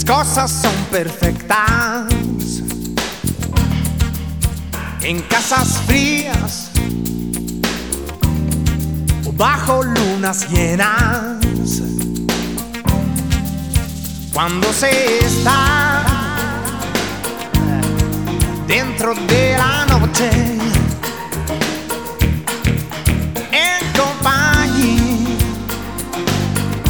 cosas son perfectas en casas frías o bajo lunas llenas. Cuando se está dentro de la noche,